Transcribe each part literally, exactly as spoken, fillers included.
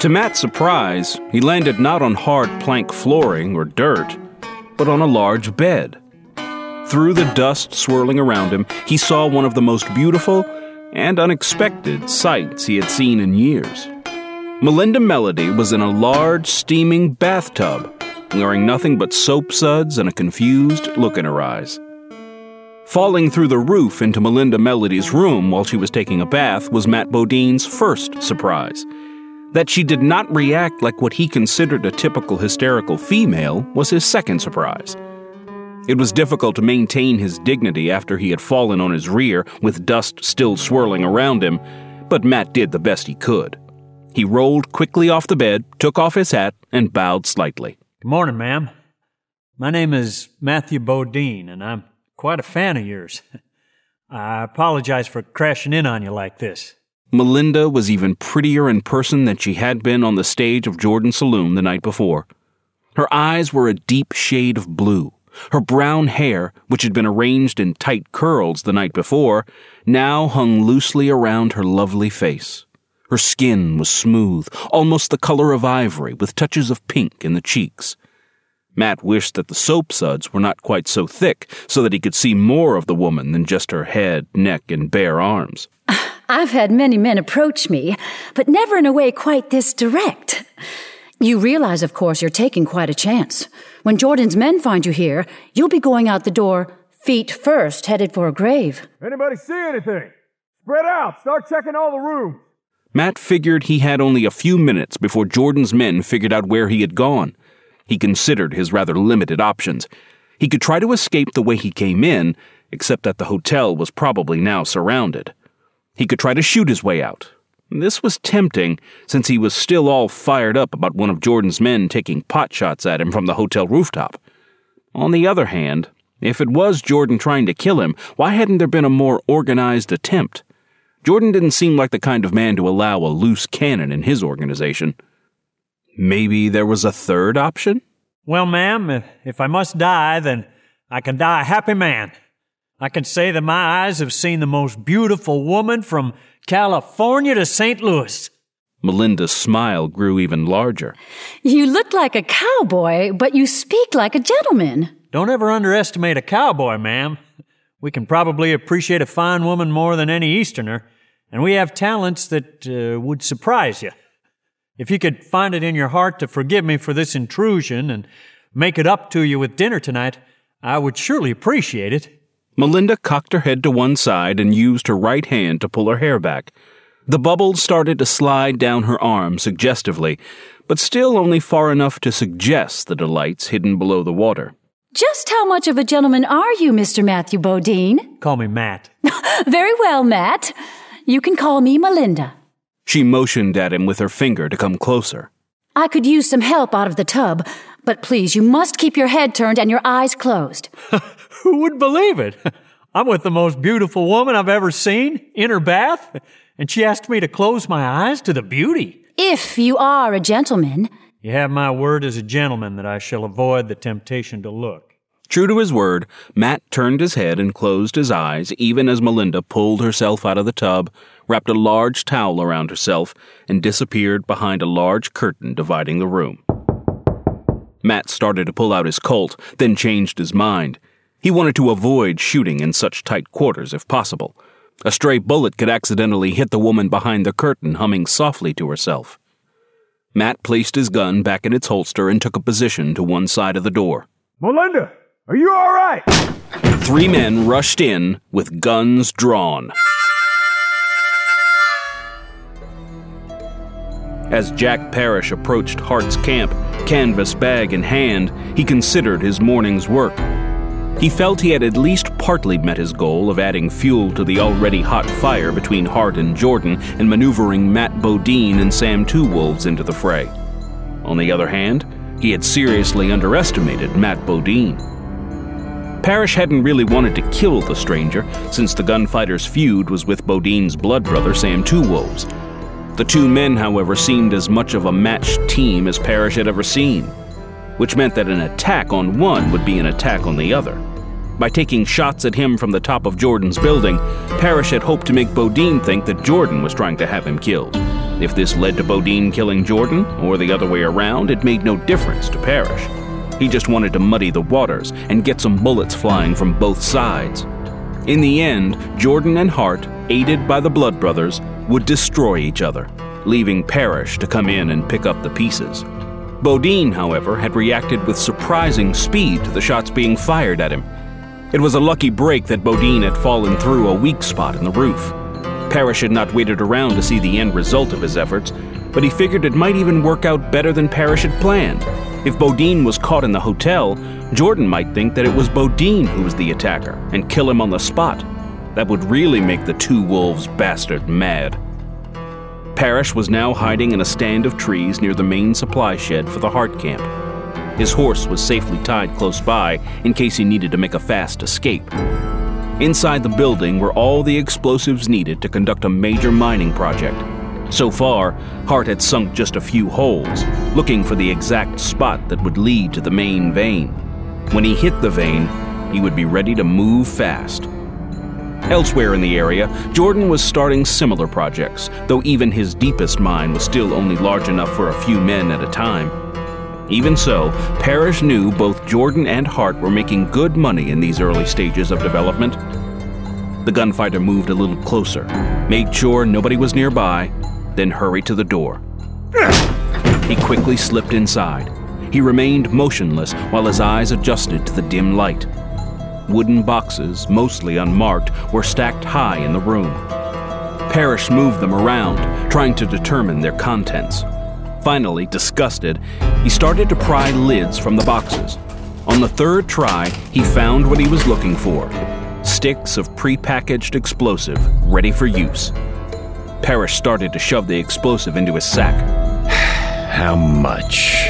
To Matt's surprise, he landed not on hard plank flooring or dirt, but on a large bed. Through the dust swirling around him, he saw one of the most beautiful and unexpected sights he had seen in years. Melinda Melody was in a large, steaming bathtub, wearing nothing but soap suds and a confused look in her eyes. Falling through the roof into Melinda Melody's room while she was taking a bath was Matt Bodine's first surprise. That she did not react like what he considered a typical hysterical female was his second surprise. It was difficult to maintain his dignity after he had fallen on his rear with dust still swirling around him, but Matt did the best he could. He rolled quickly off the bed, took off his hat, and bowed slightly. Good morning, ma'am. My name is Matthew Bodine, and I'm quite a fan of yours. I apologize for crashing in on you like this. Melinda was even prettier in person than she had been on the stage of Jordan's Saloon the night before. Her eyes were a deep shade of blue. Her brown hair, which had been arranged in tight curls the night before, now hung loosely around her lovely face. Her skin was smooth, almost the color of ivory, with touches of pink in the cheeks. Matt wished that the soap suds were not quite so thick, so that he could see more of the woman than just her head, neck, and bare arms. I've had many men approach me, but never in a way quite this direct. You realize, of course, you're taking quite a chance. When Jordan's men find you here, you'll be going out the door, feet first, headed for a grave. Anybody see anything? Spread out. Start checking all the rooms. Matt figured he had only a few minutes before Jordan's men figured out where he had gone. He considered his rather limited options. He could try to escape the way he came in, except that the hotel was probably now surrounded. He could try to shoot his way out. This was tempting, since he was still all fired up about one of Jordan's men taking pot shots at him from the hotel rooftop. On the other hand, if it was Jordan trying to kill him, why hadn't there been a more organized attempt? Jordan didn't seem like the kind of man to allow a loose cannon in his organization. Maybe there was a third option? Well, ma'am, if I must die, then I can die a happy man. I can say that my eyes have seen the most beautiful woman from California to Saint Louis. Melinda's smile grew even larger. You look like a cowboy, but you speak like a gentleman. Don't ever underestimate a cowboy, ma'am. We can probably appreciate a fine woman more than any Easterner, and we have talents that uh, would surprise you. If you could find it in your heart to forgive me for this intrusion and make it up to you with dinner tonight, I would surely appreciate it. Melinda cocked her head to one side and used her right hand to pull her hair back. The bubbles started to slide down her arm suggestively, but still only far enough to suggest the delights hidden below the water. Just how much of a gentleman are you, Mister Matthew Bodine? Call me Matt. Very well, Matt. You can call me Melinda. She motioned at him with her finger to come closer. I could use some help out of the tub, but please, you must keep your head turned and your eyes closed. Who would believe it? I'm with the most beautiful woman I've ever seen in her bath, and she asked me to close my eyes to the beauty. If you are a gentleman. You have my word as a gentleman that I shall avoid the temptation to look. True to his word, Matt turned his head and closed his eyes even as Melinda pulled herself out of the tub, wrapped a large towel around herself, and disappeared behind a large curtain dividing the room. Matt started to pull out his Colt, then changed his mind. He wanted to avoid shooting in such tight quarters if possible. A stray bullet could accidentally hit the woman behind the curtain, humming softly to herself. Matt placed his gun back in its holster and took a position to one side of the door. Melinda, are you all right? Three men rushed in with guns drawn. As Jack Parrish approached Hart's camp, canvas bag in hand, he considered his morning's work. He felt he had at least partly met his goal of adding fuel to the already hot fire between Hart and Jordan and maneuvering Matt Bodine and Sam Two Wolves into the fray. On the other hand, he had seriously underestimated Matt Bodine. Parrish hadn't really wanted to kill the stranger, since the gunfighter's feud was with Bodine's blood brother Sam Two Wolves. The two men, however, seemed as much of a matched team as Parrish had ever seen, which meant that an attack on one would be an attack on the other. By taking shots at him from the top of Jordan's building, Parrish had hoped to make Bodine think that Jordan was trying to have him killed. If this led to Bodine killing Jordan, or the other way around, it made no difference to Parrish. He just wanted to muddy the waters and get some bullets flying from both sides. In the end, Jordan and Hart, aided by the Blood Brothers, would destroy each other, leaving Parrish to come in and pick up the pieces. Bodine, however, had reacted with surprising speed to the shots being fired at him. It was a lucky break that Bodine had fallen through a weak spot in the roof. Parrish had not waited around to see the end result of his efforts, but he figured it might even work out better than Parrish had planned. If Bodine was caught in the hotel, Jordan might think that it was Bodine who was the attacker and kill him on the spot. That would really make the Two Wolves bastard mad. Parrish was now hiding in a stand of trees near the main supply shed for the Hart camp. His horse was safely tied close by in case he needed to make a fast escape. Inside the building were all the explosives needed to conduct a major mining project. So far, Hart had sunk just a few holes, looking for the exact spot that would lead to the main vein. When he hit the vein, he would be ready to move fast. Elsewhere in the area, Jordan was starting similar projects, though even his deepest mine was still only large enough for a few men at a time. Even so, Parrish knew both Jordan and Hart were making good money in these early stages of development. The gunfighter moved a little closer, made sure nobody was nearby, then hurried to the door. He quickly slipped inside. He remained motionless while his eyes adjusted to the dim light. Wooden boxes, mostly unmarked, were stacked high in the room. Parrish moved them around, trying to determine their contents. Finally, disgusted, he started to pry lids from the boxes. On the third try, he found what he was looking for: sticks of prepackaged explosive, ready for use. Parrish started to shove the explosive into his sack. How much?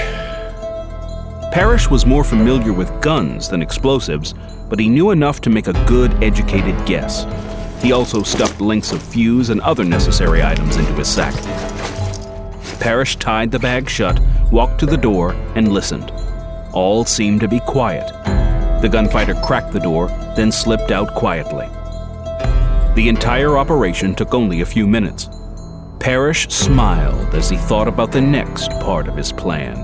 Parrish was more familiar with guns than explosives, but he knew enough to make a good, educated guess. He also stuffed lengths of fuse and other necessary items into his sack. Parrish tied the bag shut, walked to the door, and listened. All seemed to be quiet. The gunfighter cracked the door, then slipped out quietly. The entire operation took only a few minutes. Parrish smiled as he thought about the next part of his plan.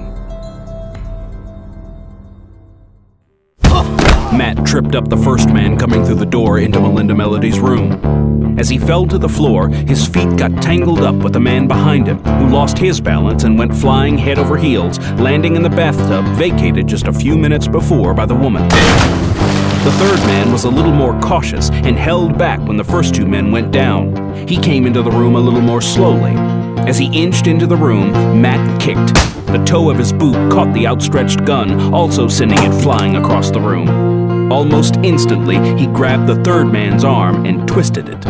Matt tripped up the first man coming through the door into Melinda Melody's room. As he fell to the floor, his feet got tangled up with the man behind him, who lost his balance and went flying head over heels, landing in the bathtub vacated just a few minutes before by the woman. The third man was a little more cautious and held back when the first two men went down. He came into the room a little more slowly. As he inched into the room, Matt kicked. The toe of his boot caught the outstretched gun, also sending it flying across the room. Almost instantly, he grabbed the third man's arm and twisted it.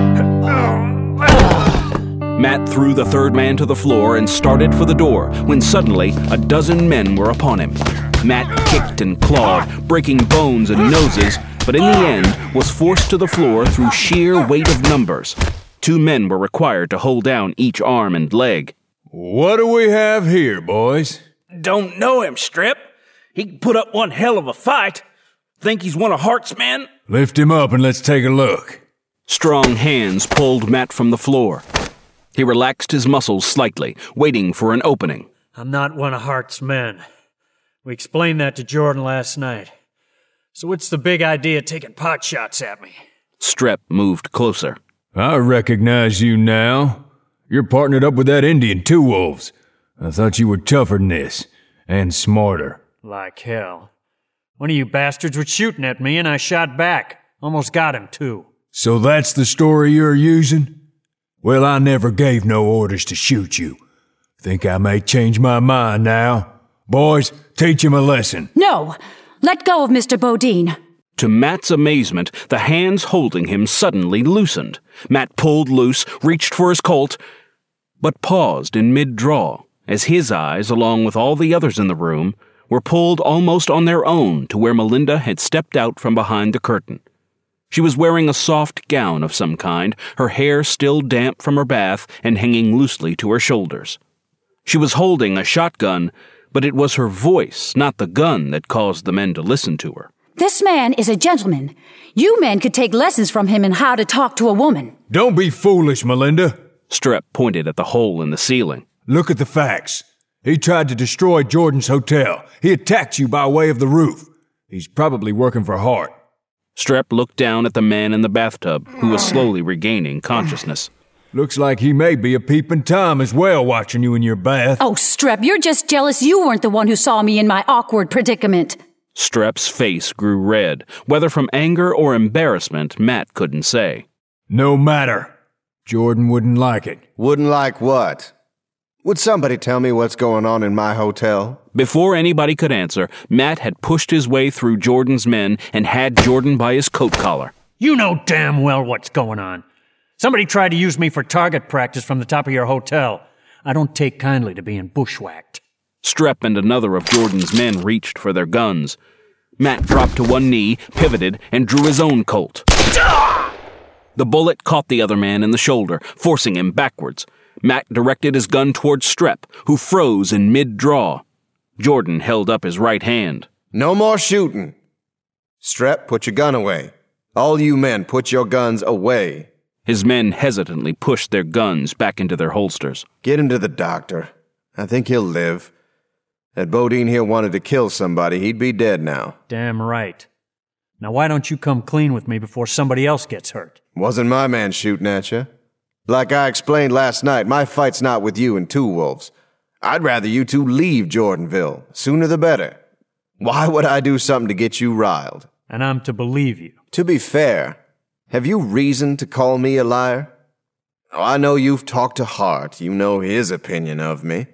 Matt threw the third man to the floor and started for the door, when suddenly a dozen men were upon him. Matt kicked and clawed, breaking bones and noses, but in the end was forced to the floor through sheer weight of numbers. Two men were required to hold down each arm and leg. What do we have here, boys? Don't know him, Strip. He can put up one hell of a fight. Think he's one of Hart's men? Lift him up and let's take a look. Strong hands pulled Matt from the floor. He relaxed his muscles slightly, waiting for an opening. I'm not one of Hart's men. We explained that to Jordan last night. So what's the big idea taking pot shots at me? Strep moved closer. I recognize you now. You're partnered up with that Indian Two Wolves. I thought you were tougher than this, and smarter. Like hell. One of you bastards was shooting at me and I shot back. Almost got him, too. So that's the story you're using? Well, I never gave no orders to shoot you. Think I may change my mind now. Boys, teach him a lesson. No! Let go of Mister Bodine. To Matt's amazement, the hands holding him suddenly loosened. Matt pulled loose, reached for his Colt, but paused in mid-draw as his eyes, along with all the others in the room, were pulled almost on their own to where Melinda had stepped out from behind the curtain. She was wearing a soft gown of some kind, her hair still damp from her bath and hanging loosely to her shoulders. She was holding a shotgun, but it was her voice, not the gun, that caused the men to listen to her. This man is a gentleman. You men could take lessons from him in how to talk to a woman. Don't be foolish, Melinda. Strep pointed at the hole in the ceiling. Look at the facts. He tried to destroy Jordan's hotel. He attacked you by way of the roof. He's probably working for Hart. Strep looked down at the man in the bathtub, who was slowly regaining consciousness. Looks like he may be a peeping Tom as well, watching you in your bath. Oh, Strep, you're just jealous you weren't the one who saw me in my awkward predicament. Strep's face grew red. Whether from anger or embarrassment, Matt couldn't say. No matter. Jordan wouldn't like it. Wouldn't like what? Would somebody tell me what's going on in my hotel? Before anybody could answer, Matt had pushed his way through Jordan's men and had Jordan by his coat collar. You know damn well what's going on. Somebody tried to use me for target practice from the top of your hotel. I don't take kindly to being bushwhacked. Strep and another of Jordan's men reached for their guns. Matt dropped to one knee, pivoted, and drew his own Colt. The bullet caught the other man in the shoulder, forcing him backwards. Matt directed his gun towards Strep, who froze in mid-draw. Jordan held up his right hand. No more shooting. Strep, put your gun away. All you men, put your guns away. His men hesitantly pushed their guns back into their holsters. Get him to the doctor. I think he'll live. Had Bodine here wanted to kill somebody, he'd be dead now. Damn right. Now why don't you come clean with me before somebody else gets hurt? Wasn't my man shooting at you. Like I explained last night, my fight's not with you and Two Wolves. I'd rather you two leave Jordanville. Sooner the better. Why would I do something to get you riled? And I'm to believe you. To be fair, have you reason to call me a liar? Oh, I know you've talked to Hart. You know his opinion of me.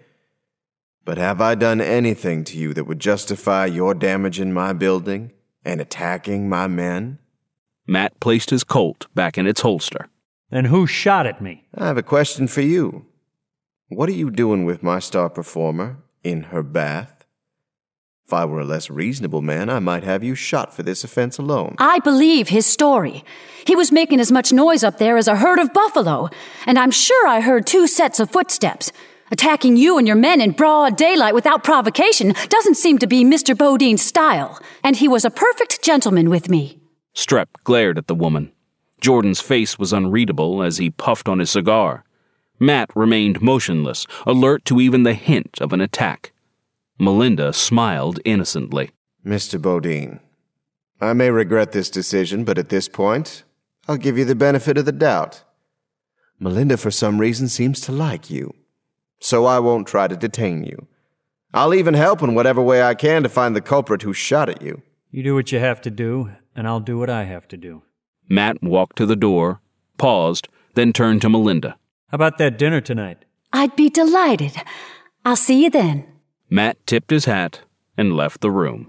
But have I done anything to you that would justify your damaging my building and attacking my men? Matt placed his Colt back in its holster. Then who shot at me? I have a question for you. What are you doing with my star performer in her bath? If I were a less reasonable man, I might have you shot for this offense alone. I believe his story. He was making as much noise up there as a herd of buffalo, and I'm sure I heard two sets of footsteps. Attacking you and your men in broad daylight without provocation doesn't seem to be Mister Bodine's style, and he was a perfect gentleman with me. Strep glared at the woman. Jordan's face was unreadable as he puffed on his cigar. Matt remained motionless, alert to even the hint of an attack. Melinda smiled innocently. Mister Bodine, I may regret this decision, but at this point, I'll give you the benefit of the doubt. Melinda, for some reason, seems to like you, so I won't try to detain you. I'll even help in whatever way I can to find the culprit who shot at you. You do what you have to do, and I'll do what I have to do. Matt walked to the door, paused, then turned to Melinda. How about that dinner tonight? I'd be delighted. I'll see you then. Matt tipped his hat and left the room.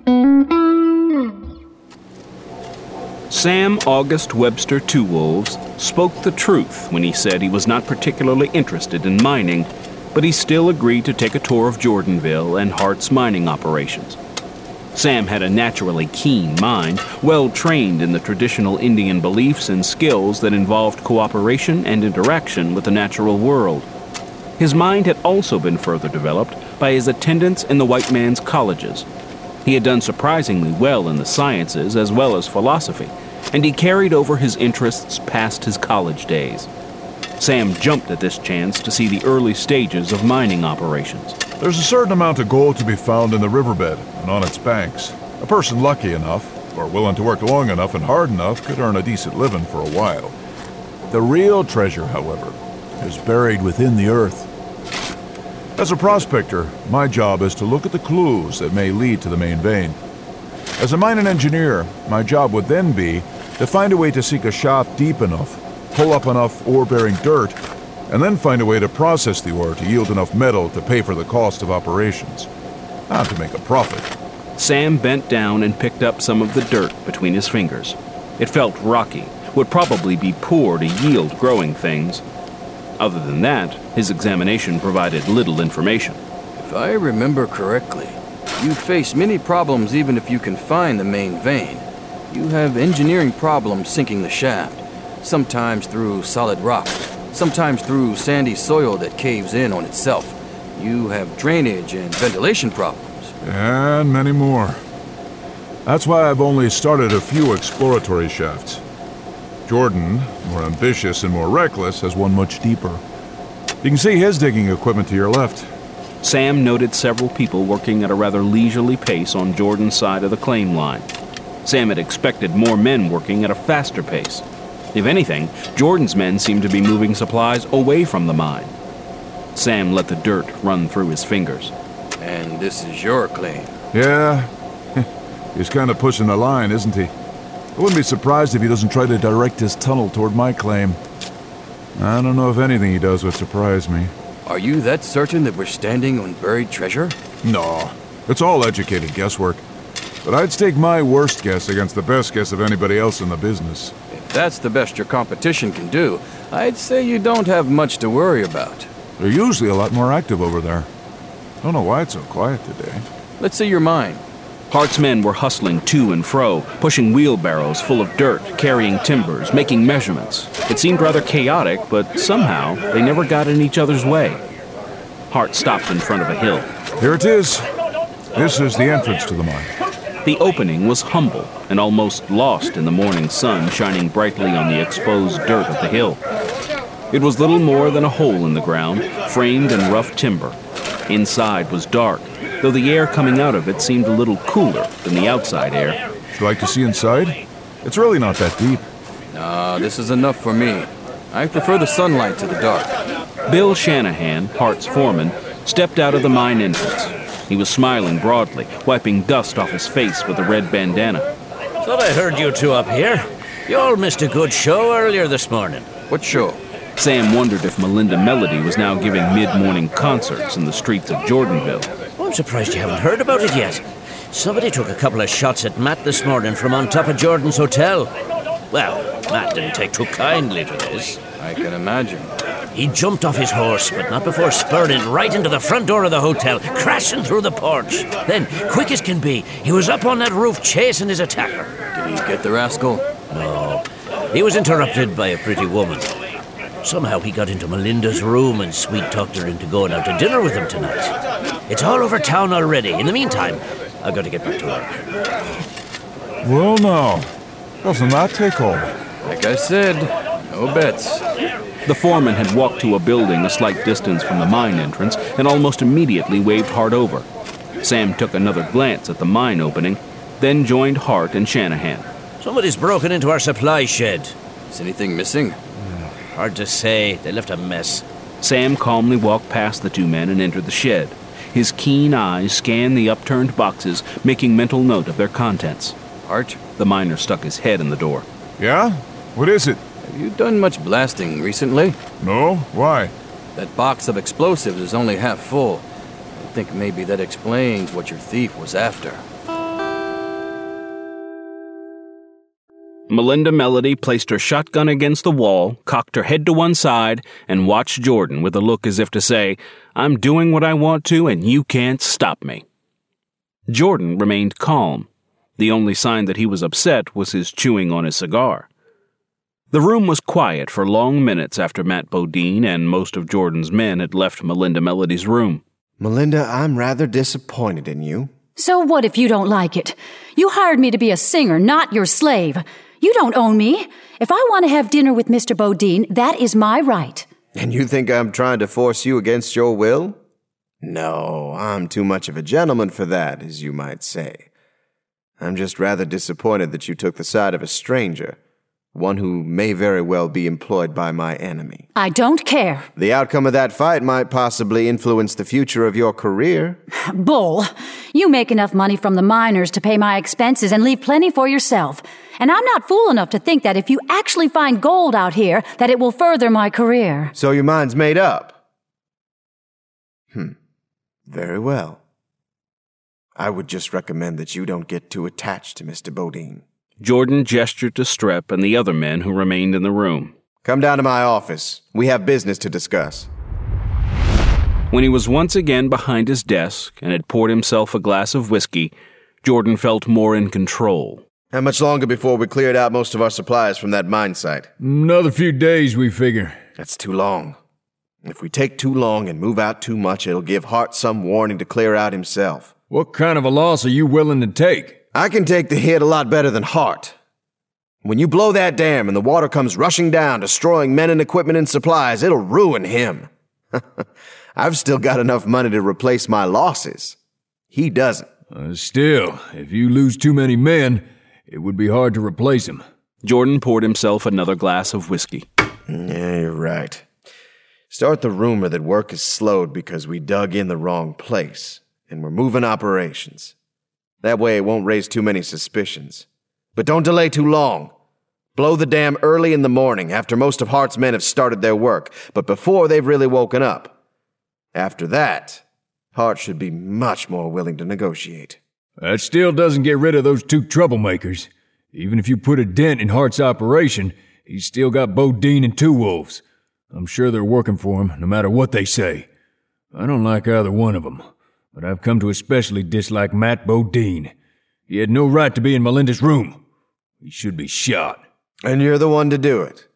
Sam August Webster Two Wolves spoke the truth when he said he was not particularly interested in mining, but he still agreed to take a tour of Jordanville and Hart's mining operations. Sam had a naturally keen mind, well trained in the traditional Indian beliefs and skills that involved cooperation and interaction with the natural world. His mind had also been further developed by his attendance in the white man's colleges. He had done surprisingly well in the sciences as well as philosophy, and he carried over his interests past his college days. Sam jumped at this chance to see the early stages of mining operations. There's a certain amount of gold to be found in the riverbed and on its banks. A person lucky enough, or willing to work long enough and hard enough, could earn a decent living for a while. The real treasure, however, is buried within the earth. As a prospector, my job is to look at the clues that may lead to the main vein. As a mining engineer, my job would then be to find a way to sink a shaft deep enough, pull up enough ore-bearing dirt, and then find a way to process the ore to yield enough metal to pay for the cost of operations, not to make a profit. Sam bent down and picked up some of the dirt between his fingers. It felt rocky, would probably be poor to yield growing things. Other than that, his examination provided little information. If I remember correctly, you face many problems even if you can find the main vein. You have engineering problems sinking the shaft, sometimes through solid rock, sometimes through sandy soil that caves in on itself. You have drainage and ventilation problems. And many more. That's why I've only started a few exploratory shafts. Jordan, more ambitious and more reckless, has one much deeper. You can see his digging equipment to your left. Sam noted several people working at a rather leisurely pace on Jordan's side of the claim line. Sam had expected more men working at a faster pace. If anything, Jordan's men seemed to be moving supplies away from the mine. Sam let the dirt run through his fingers. And this is your claim? Yeah. He's kind of pushing the line, isn't he? I wouldn't be surprised if he doesn't try to direct his tunnel toward my claim. I don't know if anything he does would surprise me. Are you that certain that we're standing on buried treasure? No. It's all educated guesswork. But I'd stake my worst guess against the best guess of anybody else in the business. If that's the best your competition can do, I'd say you don't have much to worry about. They're usually a lot more active over there. Don't know why it's so quiet today. Let's see your mine. Hart's men were hustling to and fro, pushing wheelbarrows full of dirt, carrying timbers, making measurements. It seemed rather chaotic, but somehow they never got in each other's way. Hart stopped in front of a hill. Here it is. This is the entrance to the mine. The opening was humble and almost lost in the morning sun shining brightly on the exposed dirt of the hill. It was little more than a hole in the ground, framed in rough timber. Inside was dark, though the air coming out of it seemed a little cooler than the outside air. Would you like to see inside? It's really not that deep. Nah, this is enough for me. I prefer the sunlight to the dark. Bill Shanahan, Hart's foreman, stepped out of the mine entrance. He was smiling broadly, wiping dust off his face with a red bandana. Thought I heard you two up here. You all missed a good show earlier this morning. What show? Sam wondered if Melinda Melody was now giving mid-morning concerts in the streets of Jordanville. I'm surprised you haven't heard about it yet. Somebody took a couple of shots at Matt this morning from on top of Jordan's hotel. Well, Matt didn't take too kindly to this. I can imagine. He jumped off his horse, but not before spurting right into the front door of the hotel, crashing through the porch. Then, quick as can be, he was up on that roof chasing his attacker. Did he get the rascal? No. He was interrupted by a pretty woman. Somehow he got into Melinda's room and sweet-talked her into going out to dinner with him tonight. It's all over town already. In the meantime, I've got to get back to work. Well, now, doesn't that take all? Like I said, no bets. The foreman had walked to a building a slight distance from the mine entrance and almost immediately waved Hart over. Sam took another glance at the mine opening, then joined Hart and Shanahan. Somebody's broken into our supply shed. Is anything missing? Hard to say. They left a mess. Sam calmly walked past the two men and entered the shed. His keen eyes scanned the upturned boxes, making mental note of their contents. Hart? The miner stuck his head in the door. Yeah? What is it? Have you done much blasting recently? No? Why? That box of explosives is only half full. I think maybe that explains what your thief was after. Melinda Melody placed her shotgun against the wall, cocked her head to one side, and watched Jordan with a look as if to say, I'm doing what I want to and you can't stop me. Jordan remained calm. The only sign that he was upset was his chewing on his cigar. The room was quiet for long minutes after Matt Bodine and most of Jordan's men had left Melinda Melody's room. Melinda, I'm rather disappointed in you. So what if you don't like it? You hired me to be a singer, not your slave. You don't own me. If I want to have dinner with Mister Bodine, that is my right. And you think I'm trying to force you against your will? No, I'm too much of a gentleman for that, as you might say. I'm just rather disappointed that you took the side of a stranger, one who may very well be employed by my enemy. I don't care. The outcome of that fight might possibly influence the future of your career. Bull. You make enough money from the miners to pay my expenses and leave plenty for yourself. And I'm not fool enough to think that if you actually find gold out here, that it will further my career. So your mind's made up? Hmm. Very well. I would just recommend that you don't get too attached to Mister Bodine. Jordan gestured to Strepp and the other men who remained in the room. Come down to my office. We have business to discuss. When he was once again behind his desk and had poured himself a glass of whiskey, Jordan felt more in control. How much longer before we cleared out most of our supplies from that mine site? Another few days, we figure. That's too long. If we take too long and move out too much, it'll give Hart some warning to clear out himself. What kind of a loss are you willing to take? I can take the hit a lot better than Hart. When you blow that dam and the water comes rushing down, destroying men and equipment and supplies, it'll ruin him. I've still got enough money to replace my losses. He doesn't. Uh, still, if you lose too many men, it would be hard to replace them. Jordan poured himself another glass of whiskey. Yeah, you're right. Start the rumor that work is slowed because we dug in the wrong place, and we're moving operations. That way it won't raise too many suspicions. But don't delay too long. Blow the dam early in the morning, after most of Hart's men have started their work, but before they've really woken up. After that, Hart should be much more willing to negotiate. That still doesn't get rid of those two troublemakers. Even if you put a dent in Hart's operation, he's still got Bodine and Two Wolves. I'm sure they're working for him, no matter what they say. I don't like either one of them, but I've come to especially dislike Matt Bodine. He had no right to be in Melinda's room. He should be shot. And you're the one to do it.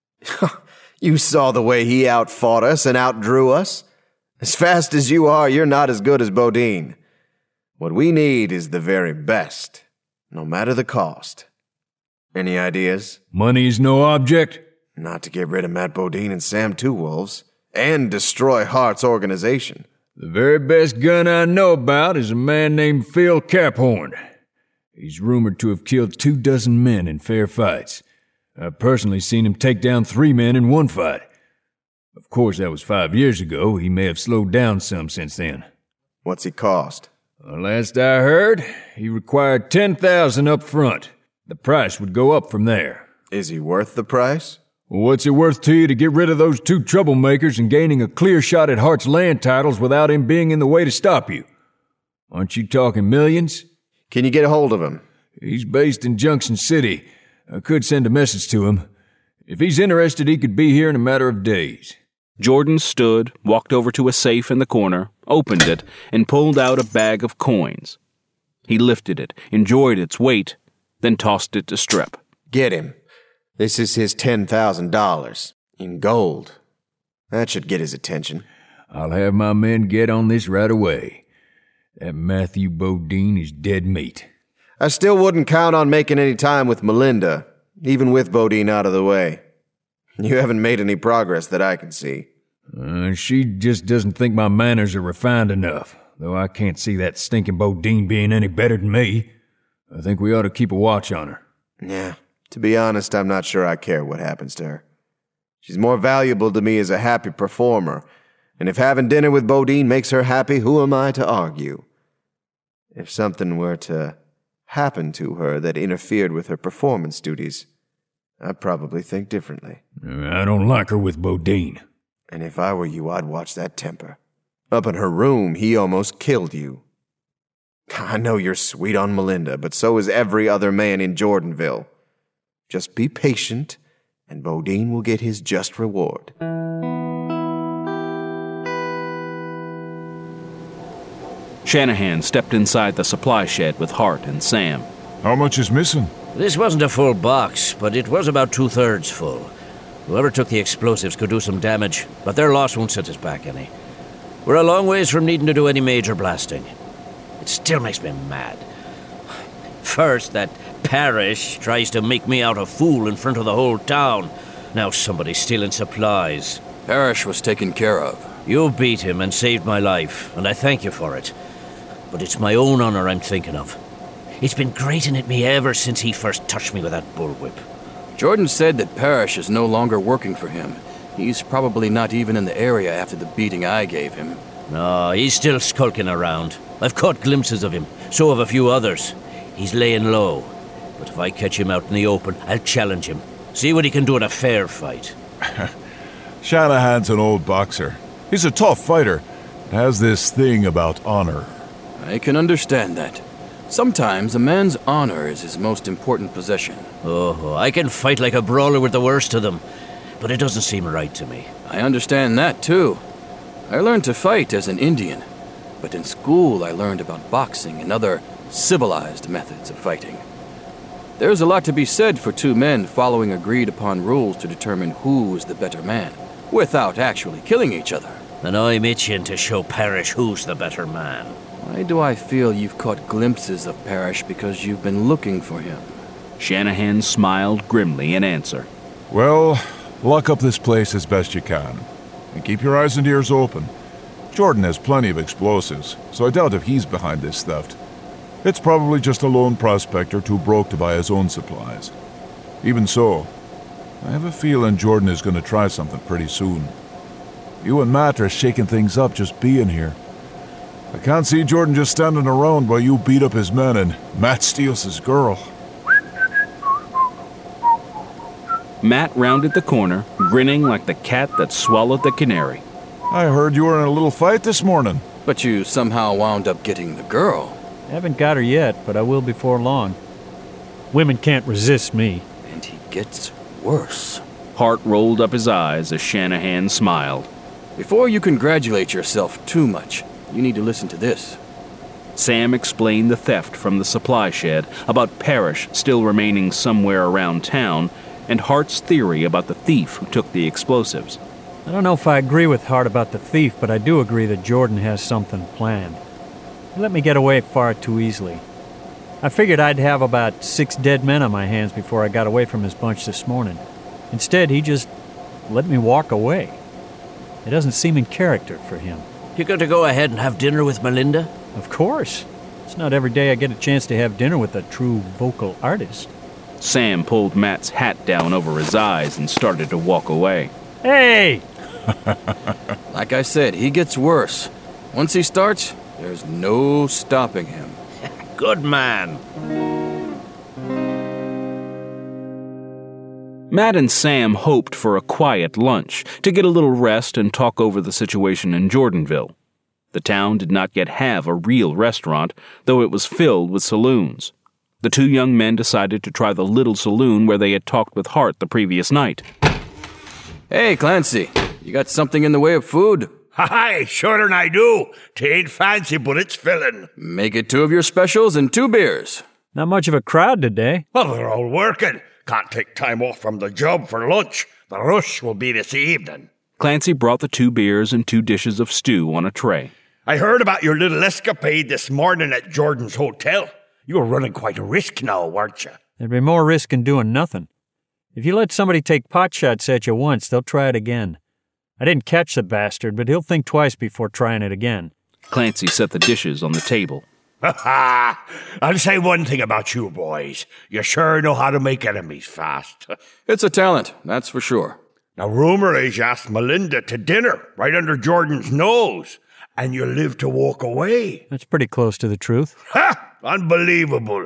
You saw the way he outfought us and outdrew us. As fast as you are, you're not as good as Bodine. What we need is the very best, no matter the cost. Any ideas? Money is no object? Not to get rid of Matt Bodine and Sam Two Wolves, and destroy Hart's organization. The very best gun I know about is a man named Phil Caphorn. He's rumored to have killed two dozen men in fair fights. I've personally seen him take down three men in one fight. Of course, that was five years ago. He may have slowed down some since then. What's he cost? Well, last I heard, he required ten thousand dollars up front. The price would go up from there. Is he worth the price? Well, what's it worth to you to get rid of those two troublemakers and gaining a clear shot at Hart's land titles without him being in the way to stop you? Aren't you talking millions? Can you get a hold of him? He's based in Junction City. I could send a message to him. If he's interested, he could be here in a matter of days. Jordan stood, walked over to a safe in the corner, opened it, and pulled out a bag of coins. He lifted it, enjoyed its weight, then tossed it to Strep. Get him. This is his ten thousand dollars, in gold. That should get his attention. I'll have my men get on this right away. That Matthew Bodine is dead meat. I still wouldn't count on making any time with Melinda, even with Bodine out of the way. You haven't made any progress that I can see. Uh, she just doesn't think my manners are refined enough, though I can't see that stinking Bodine being any better than me. I think we ought to keep a watch on her. Yeah, to be honest, I'm not sure I care what happens to her. She's more valuable to me as a happy performer, and if having dinner with Bodine makes her happy, who am I to argue? If something were to happen to her that interfered with her performance duties, I'd probably think differently. I don't like her with Bodine. And if I were you, I'd watch that temper. Up in her room, he almost killed you. I know you're sweet on Melinda, but so is every other man in Jordanville. Just be patient, and Bodine will get his just reward. Shanahan stepped inside the supply shed with Hart and Sam. How much is missing? This wasn't a full box, but it was about two-thirds full. Whoever took the explosives could do some damage, but their loss won't set us back any. We're a long ways from needing to do any major blasting. It still makes me mad. First, that Parrish tries to make me out a fool in front of the whole town. Now somebody's stealing supplies. Parrish was taken care of. You beat him and saved my life, and I thank you for it. But it's my own honor I'm thinking of. It's been grating at me ever since he first touched me with that bullwhip. Jordan said that Parrish is no longer working for him. He's probably not even in the area after the beating I gave him. No, he's still skulking around. I've caught glimpses of him, so have a few others. He's laying low. But if I catch him out in the open, I'll challenge him. See what he can do in a fair fight. Shanahan's an old boxer. He's a tough fighter. Has this thing about honor. I can understand that. Sometimes a man's honor is his most important possession. Oh, I can fight like a brawler with the worst of them, but it doesn't seem right to me. I understand that, too. I learned to fight as an Indian, but in school I learned about boxing and other civilized methods of fighting. There's a lot to be said for two men following agreed-upon rules to determine who is the better man, without actually killing each other. And I'm itching to show Parrish who's the better man. Why do I feel you've caught glimpses of Parrish because you've been looking for him? Shanahan smiled grimly in answer. Well, lock up this place as best you can. And keep your eyes and ears open. Jordan has plenty of explosives, so I doubt if he's behind this theft. It's probably just a lone prospector too broke to buy his own supplies. Even so, I have a feeling Jordan is going to try something pretty soon. You and Matt are shaking things up just being here. I can't see Jordan just standing around while you beat up his men and Matt steals his girl. Matt rounded the corner, grinning like the cat that swallowed the canary. I heard you were in a little fight this morning. But you somehow wound up getting the girl. Haven't got her yet, but I will before long. Women can't resist me. And he gets worse. Hart rolled up his eyes as Shanahan smiled. Before you congratulate yourself too much, you need to listen to this. Sam explained the theft from the supply shed, about Parrish still remaining somewhere around town, and Hart's theory about the thief who took the explosives. I don't know if I agree with Hart about the thief, but I do agree that Jordan has something planned. He let me get away far too easily. I figured I'd have about six dead men on my hands before I got away from his bunch this morning. Instead, he just let me walk away. It doesn't seem in character for him. You got to go ahead and have dinner with Melinda? Of course. It's not every day I get a chance to have dinner with a true vocal artist. Sam pulled Matt's hat down over his eyes and started to walk away. Hey! Like I said, he gets worse. Once he starts, there's no stopping him. Good man. Matt and Sam hoped for a quiet lunch, to get a little rest and talk over the situation in Jordanville. The town did not yet have a real restaurant, though it was filled with saloons. The two young men decided to try the little saloon where they had talked with Hart the previous night. Hey, Clancy, you got something in the way of food? Hi, sure and I do. Tain't fancy, but it's filling. Make it two of your specials and two beers. Not much of a crowd today. Well, they're all working. Can't take time off from the job for lunch. The rush will be this evening. Clancy brought the two beers and two dishes of stew on a tray. I heard about your little escapade this morning at Jordan's hotel. You were running quite a risk now, weren't you? There'd be more risk in doing nothing. If you let somebody take pot shots at you once, they'll try it again. I didn't catch the bastard, but he'll think twice before trying it again. Clancy set the dishes on the table. Ha ha! I'll say one thing about you boys. You sure know how to make enemies fast. It's a talent, that's for sure. Now, rumor is you asked Melinda to dinner right under Jordan's nose, and you live to walk away. That's pretty close to the truth. Ha! Unbelievable.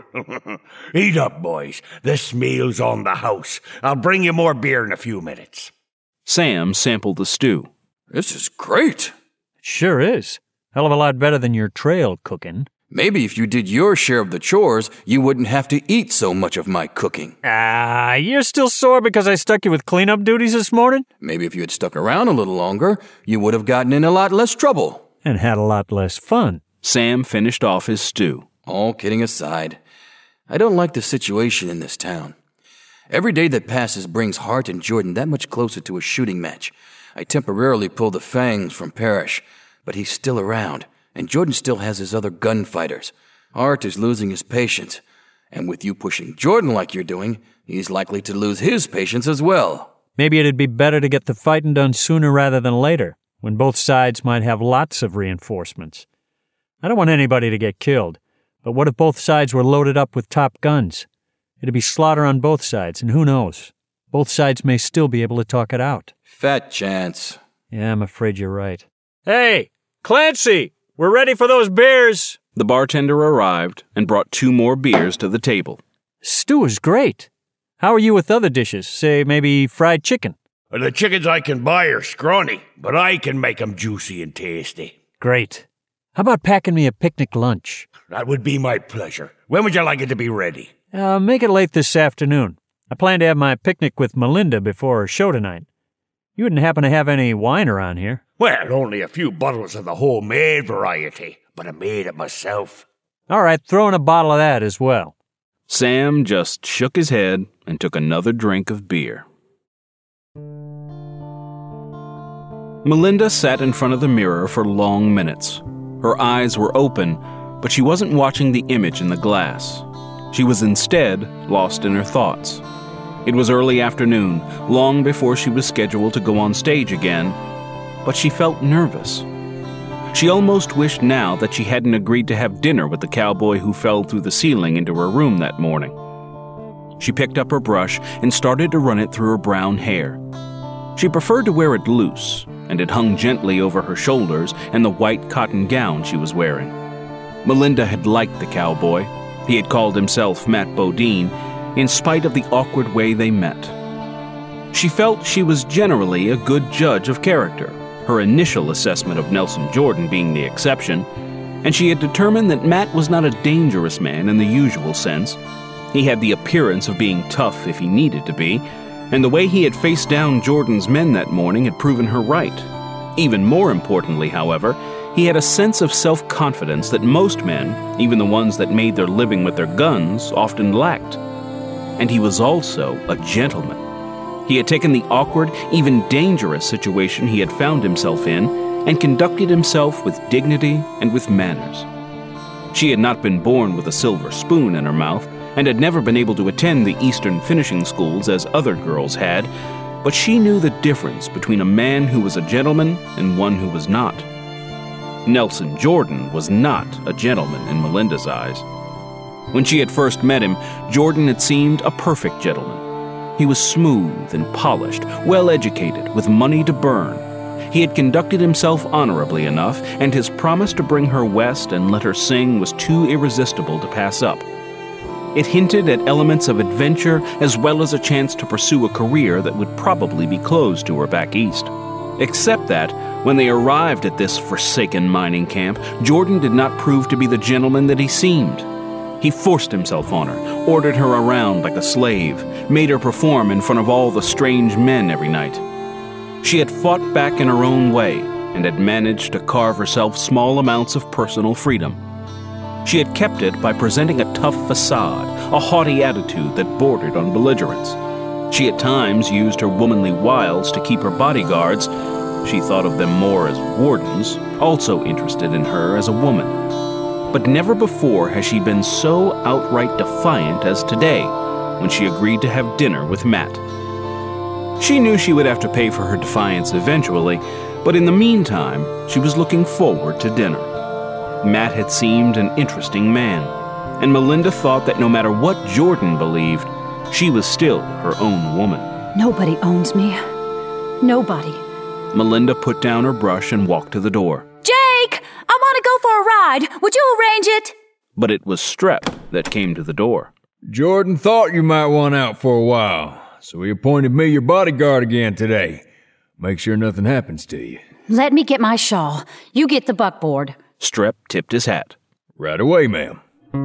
Eat up, boys. This meal's on the house. I'll bring you more beer in a few minutes. Sam sampled the stew. This is great. It sure is. Hell of a lot better than your trail cooking. Maybe if you did your share of the chores, you wouldn't have to eat so much of my cooking. Ah, you're still sore because I stuck you with cleanup duties this morning? Maybe if you had stuck around a little longer, you would have gotten in a lot less trouble. And had a lot less fun. Sam finished off his stew. All kidding aside, I don't like the situation in this town. Every day that passes brings Hart and Jordan that much closer to a shooting match. I temporarily pulled the fangs from Parrish, but he's still around, and Jordan still has his other gunfighters. Hart is losing his patience, and with you pushing Jordan like you're doing, he's likely to lose his patience as well. Maybe it'd be better to get the fighting done sooner rather than later, when both sides might have lots of reinforcements. I don't want anybody to get killed. But what if both sides were loaded up with top guns? It'd be slaughter on both sides, and who knows? Both sides may still be able to talk it out. Fat chance. Yeah, I'm afraid you're right. Hey, Clancy! We're ready for those beers! The bartender arrived and brought two more beers to the table. Stew is great. How are you with other dishes? Say, maybe fried chicken? Well, the chickens I can buy are scrawny, but I can make 'em juicy and tasty. Great. How about packing me a picnic lunch? That would be my pleasure. When would you like it to be ready? Uh, make it late this afternoon. I plan to have my picnic with Melinda before her show tonight. You wouldn't happen to have any wine around here? Well, only a few bottles of the homemade variety, but I made it myself. All right, throw in a bottle of that as well. Sam just shook his head and took another drink of beer. Melinda sat in front of the mirror for long minutes. Her eyes were open, but she wasn't watching the image in the glass. She was instead lost in her thoughts. It was early afternoon, long before she was scheduled to go on stage again, but she felt nervous. She almost wished now that she hadn't agreed to have dinner with the cowboy who fell through the ceiling into her room that morning. She picked up her brush and started to run it through her brown hair. She preferred to wear it loose, and it hung gently over her shoulders and the white cotton gown she was wearing. Melinda had liked the cowboy. He had called himself Matt Bodine, in spite of the awkward way they met. She felt she was generally a good judge of character, her initial assessment of Nelson Jordan being the exception, and she had determined that Matt was not a dangerous man in the usual sense. He had the appearance of being tough if he needed to be, and the way he had faced down Jordan's men that morning had proven her right. Even more importantly, however, he had a sense of self-confidence that most men, even the ones that made their living with their guns, often lacked. And he was also a gentleman. He had taken the awkward, even dangerous situation he had found himself in and conducted himself with dignity and with manners. She had not been born with a silver spoon in her mouth and had never been able to attend the Eastern finishing schools as other girls had, but she knew the difference between a man who was a gentleman and one who was not. Nelson Jordan was not a gentleman in Melinda's eyes. When she had first met him, Jordan had seemed a perfect gentleman. He was smooth and polished, well-educated, with money to burn. He had conducted himself honorably enough, and his promise to bring her west and let her sing was too irresistible to pass up. It hinted at elements of adventure as well as a chance to pursue a career that would probably be closed to her back east. Except that, when they arrived at this forsaken mining camp, Jordan did not prove to be the gentleman that he seemed. He forced himself on her, ordered her around like a slave, made her perform in front of all the strange men every night. She had fought back in her own way and had managed to carve herself small amounts of personal freedom. She had kept it by presenting a tough facade, a haughty attitude that bordered on belligerence. She at times used her womanly wiles to keep her bodyguards, she thought of them more as wardens, also interested in her as a woman. But never before has she been so outright defiant as today, when she agreed to have dinner with Matt. She knew she would have to pay for her defiance eventually, but in the meantime, she was looking forward to dinner. Matt had seemed an interesting man, and Melinda thought that no matter what Jordan believed, she was still her own woman. Nobody owns me. Nobody. Melinda put down her brush and walked to the door. Jake! I want to go for a ride. Would you arrange it? But it was Strep that came to the door. Jordan thought you might want out for a while, so he appointed me your bodyguard again today. Make sure nothing happens to you. Let me get my shawl. You get the buckboard. Strep tipped his hat. Right away, ma'am.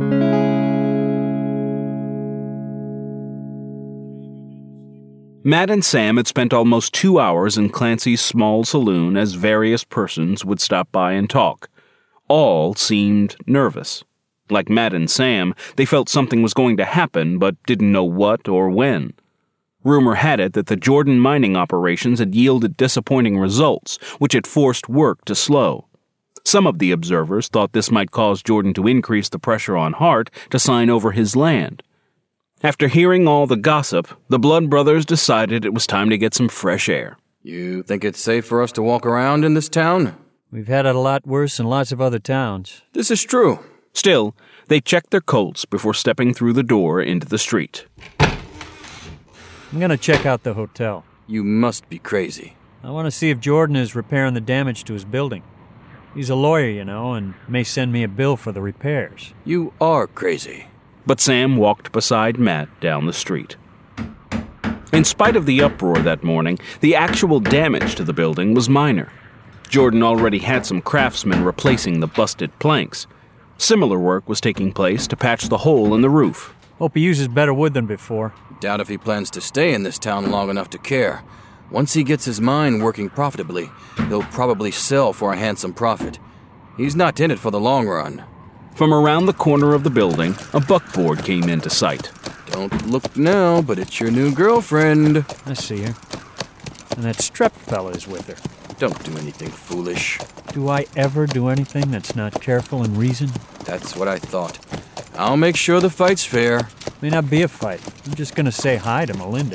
Matt and Sam had spent almost two hours in Clancy's small saloon as various persons would stop by and talk. All seemed nervous. Like Matt and Sam, they felt something was going to happen, but didn't know what or when. Rumor had it that the Jordan mining operations had yielded disappointing results, which had forced work to slow. Some of the observers thought this might cause Jordan to increase the pressure on Hart to sign over his land. After hearing all the gossip, the Blood brothers decided it was time to get some fresh air. You think it's safe for us to walk around in this town? We've had it a lot worse in lots of other towns. This is true. Still, they checked their Colts before stepping through the door into the street. I'm gonna check out the hotel. You must be crazy. I want to see if Jordan is repairing the damage to his building. He's a lawyer, you know, and may send me a bill for the repairs. You are crazy. But Sam walked beside Matt down the street. In spite of the uproar that morning, the actual damage to the building was minor. Jordan already had some craftsmen replacing the busted planks. Similar work was taking place to patch the hole in the roof. Hope he uses better wood than before. Doubt if he plans to stay in this town long enough to care. Once he gets his mine working profitably, he'll probably sell for a handsome profit. He's not in it for the long run. From around the corner of the building, a buckboard came into sight. Don't look now, but it's your new girlfriend. I see her. And that Strep fella is with her. Don't do anything foolish. Do I ever do anything that's not careful and reasoned? That's what I thought. I'll make sure the fight's fair. May not be a fight. I'm just gonna say hi to Melinda.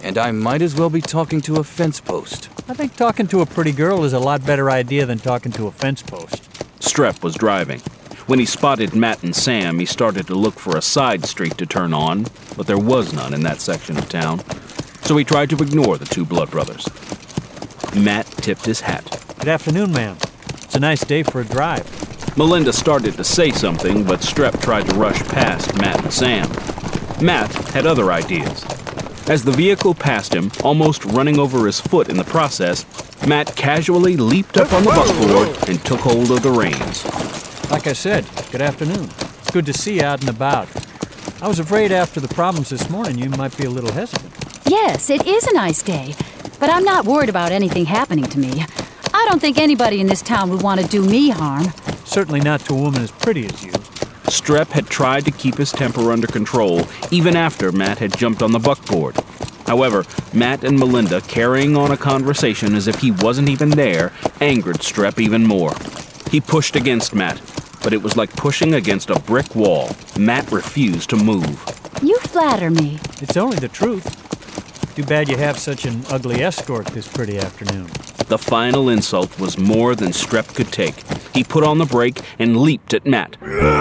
and I might as well be talking to a fence post. I think talking to a pretty girl is a lot better idea than talking to a fence post. Strep was driving. When he spotted Matt and Sam, he started to look for a side street to turn on, but there was none in that section of town. So he tried to ignore the two blood brothers. Matt tipped his hat. Good afternoon, ma'am. It's a nice day for a drive. Melinda started to say something, but Strep tried to rush past Matt and Sam. Matt had other ideas. As the vehicle passed him, almost running over his foot in the process, Matt casually leaped up on the buckboard and took hold of the reins. Like I said, good afternoon. It's good to see you out and about. I was afraid after the problems this morning you might be a little hesitant. Yes, it is a nice day, but I'm not worried about anything happening to me. I don't think anybody in this town would want to do me harm. Certainly not to a woman as pretty as you. Strep had tried to keep his temper under control even after Matt had jumped on the buckboard. However, Matt and Melinda carrying on a conversation as if he wasn't even there angered Strep even more. He pushed against Matt, but it was like pushing against a brick wall. Matt refused to move. You flatter me. It's only the truth. Too bad you have such an ugly escort this pretty afternoon. The final insult was more than Strep could take. He put on the brake and leaped at Matt.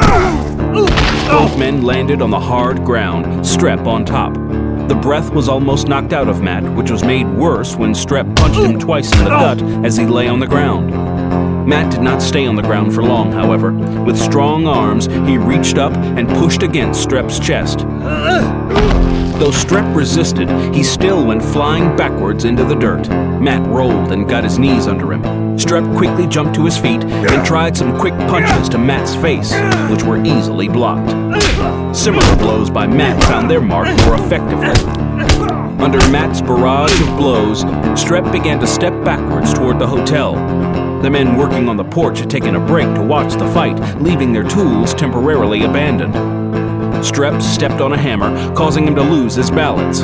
Both men landed on the hard ground, Strep on top. The breath was almost knocked out of Matt, which was made worse when Strep punched him twice in the gut as he lay on the ground. Matt did not stay on the ground for long, however. With strong arms, he reached up and pushed against Strep's chest. Though Strep resisted, he still went flying backwards into the dirt. Matt rolled and got his knees under him. Strep quickly jumped to his feet and tried some quick punches to Matt's face, which were easily blocked. Similar blows by Matt found their mark more effectively. Under Matt's barrage of blows, Strep began to step backwards toward the hotel. The men working on the porch had taken a break to watch the fight, leaving their tools temporarily abandoned. Strep stepped on a hammer, causing him to lose his balance.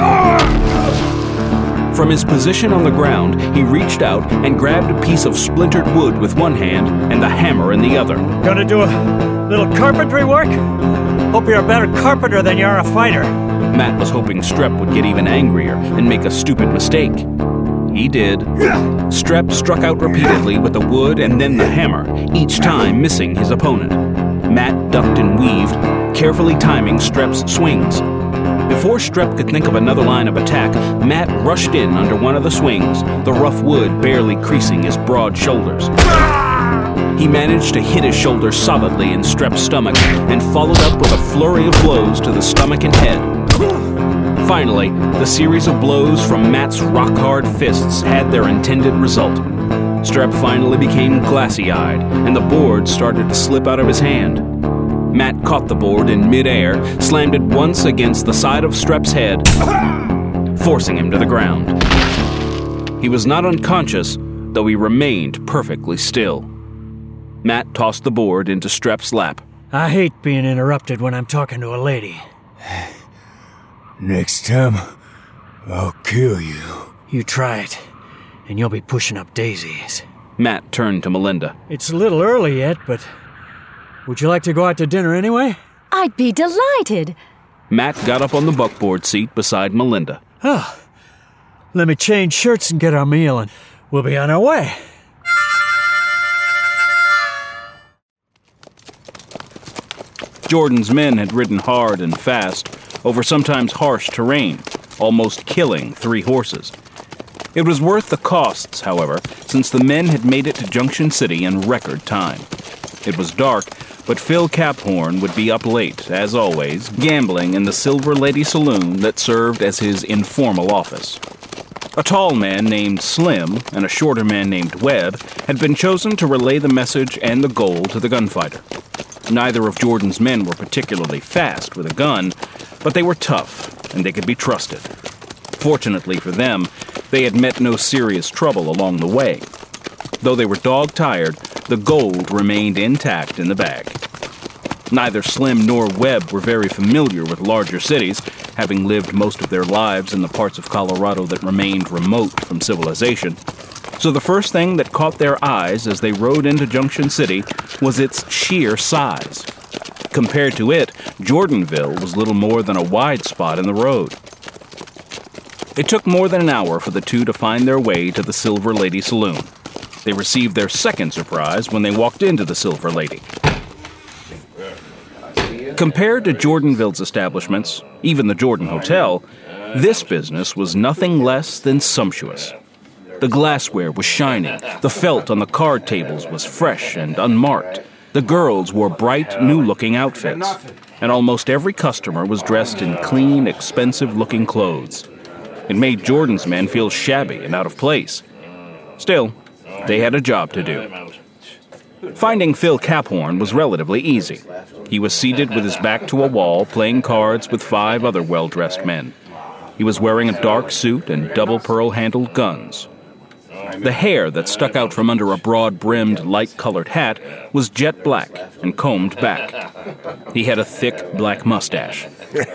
From his position on the ground, he reached out and grabbed a piece of splintered wood with one hand and the hammer in the other. Gonna do a little carpentry work? Hope you're a better carpenter than you are a fighter. Matt was hoping Strep would get even angrier and make a stupid mistake. He did. Strep struck out repeatedly with the wood and then the hammer, each time missing his opponent. Matt ducked and weaved, carefully timing Strep's swings. Before Strep could think of another line of attack, Matt rushed in under one of the swings, the rough wood barely creasing his broad shoulders. He managed to hit his shoulder solidly in Strep's stomach and followed up with a flurry of blows to the stomach and head. Finally, the series of blows from Matt's rock-hard fists had their intended result. Strep finally became glassy-eyed, and the board started to slip out of his hand. Matt caught the board in midair, slammed it once against the side of Strep's head, forcing him to the ground. He was not unconscious, though he remained perfectly still. Matt tossed the board into Strep's lap. I hate being interrupted when I'm talking to a lady. Next time, I'll kill you. You try it, and you'll be pushing up daisies. Matt turned to Melinda. It's a little early yet, but would you like to go out to dinner anyway? I'd be delighted. Matt got up on the buckboard seat beside Melinda. Oh, let me change shirts and get our meal, and we'll be on our way. Jordan's men had ridden hard and fast over sometimes harsh terrain, almost killing three horses. It was worth the costs, however, since the men had made it to Junction City in record time. It was dark, but Phil Caphorn would be up late, as always, gambling in the Silver Lady Saloon that served as his informal office. A tall man named Slim and a shorter man named Webb had been chosen to relay the message and the goal to the gunfighter. Neither of Jordan's men were particularly fast with a gun, but they were tough, and they could be trusted. Fortunately for them, they had met no serious trouble along the way. Though they were dog-tired, the gold remained intact in the bag. Neither Slim nor Webb were very familiar with larger cities, having lived most of their lives in the parts of Colorado that remained remote from civilization. So the first thing that caught their eyes as they rode into Junction City was its sheer size. Compared to it, Jordanville was little more than a wide spot in the road. It took more than an hour for the two to find their way to the Silver Lady Saloon. They received their second surprise when they walked into the Silver Lady. Compared to Jordanville's establishments, even the Jordan Hotel, this business was nothing less than sumptuous. The glassware was shining, the felt on the card tables was fresh and unmarked. The girls wore bright, new-looking outfits, and almost every customer was dressed in clean, expensive-looking clothes. It made Jordan's men feel shabby and out of place. Still, they had a job to do. Finding Phil Caphorn was relatively easy. He was seated with his back to a wall, playing cards with five other well-dressed men. He was wearing a dark suit and double pearl-handled guns. The hair that stuck out from under a broad-brimmed, light-colored hat was jet black and combed back. He had a thick, black mustache.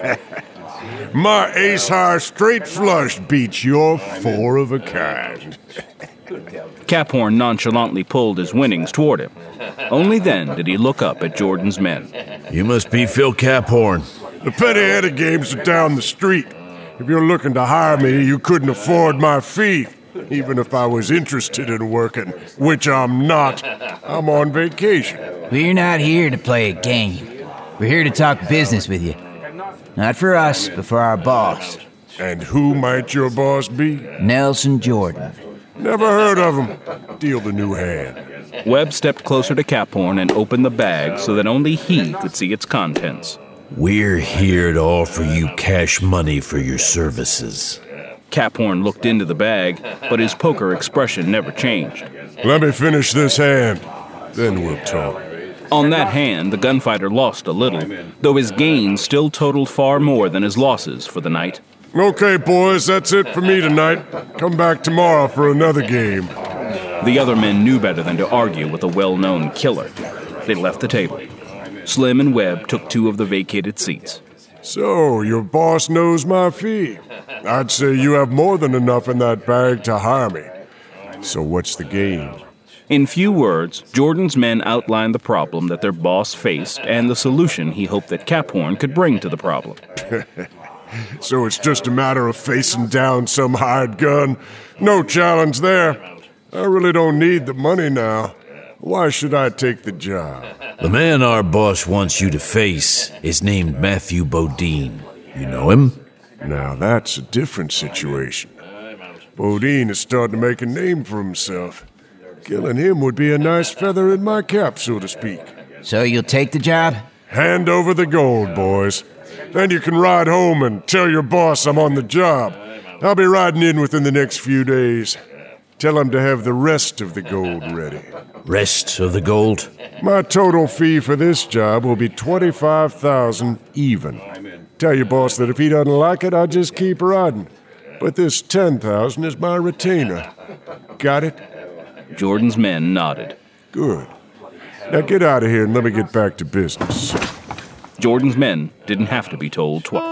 My ace high straight flush beats your four of a kind. Caphorn nonchalantly pulled his winnings toward him. Only then did he look up at Jordan's men. You must be Phil Caphorn. The Petty games are down the street. If you're looking to hire me, you couldn't afford my fee. Even if I was interested in working, which I'm not. I'm on vacation. We're not here to play a game. We're here to talk business with you. Not for us, but for our boss. And who might your boss be? Nelson Jordan. Never heard of him. Deal the new hand. Webb stepped closer to Caphorn and opened the bag so that only he could see its contents. We're here to offer you cash money for your services. Caphorn looked into the bag, but his poker expression never changed. Let me finish this hand, then we'll talk. On that hand, the gunfighter lost a little, though his gains still totaled far more than his losses for the night. Okay, boys, that's it for me tonight. Come back tomorrow for another game. The other men knew better than to argue with a well-known killer. They left the table. Slim and Webb took two of the vacated seats. So, your boss knows my fee. I'd say you have more than enough in that bag to hire me. So what's the game? In few words, Jordan's men outlined the problem that their boss faced and the solution he hoped that Caphorn could bring to the problem. So it's just a matter of facing down some hired gun? No challenge there. I really don't need the money now. Why should I take the job? The man our boss wants you to face is named Matthew Bodine. You know him? Now that's a different situation. Bodine is starting to make a name for himself. Killing him would be a nice feather in my cap, so to speak. So you'll take the job? Hand over the gold, boys. Then you can ride home and tell your boss I'm on the job. I'll be riding in within the next few days. Tell him to have the rest of the gold ready. Rest of the gold? My total fee for this job will be twenty-five thousand dollars even. Tell your boss that if he doesn't like it, I'll just keep riding. But this ten thousand dollars is my retainer. Got it? Jordan's men nodded. Good. Now get out of here and let me get back to business. Jordan's men didn't have to be told twice.